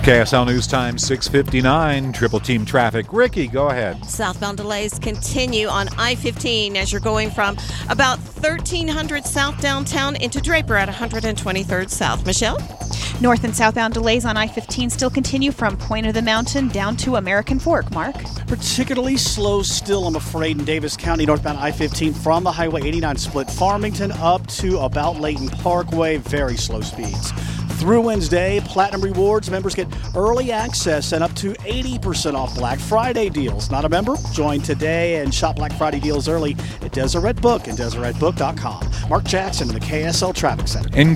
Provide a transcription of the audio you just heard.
KSL News Time 6:59, Triple Team Traffic. Ricky, go ahead. Southbound delays continue on I-15 as you're going from about 1300 South downtown into Draper at 123rd South. Michelle? North and southbound delays on I-15 still continue from Point of the Mountain down to American Fork. Mark? Particularly slow still, I'm afraid, in Davis County, northbound I-15 from the Highway 89 split Farmington up to about Layton Parkway. Very slow speeds. Through Wednesday, Platinum Rewards members get early access and up to 80% off Black Friday deals. Not a member? Join today and shop Black Friday deals early at Deseret Book and DeseretBook.com. Mark Jackson in the KSL Traffic Center.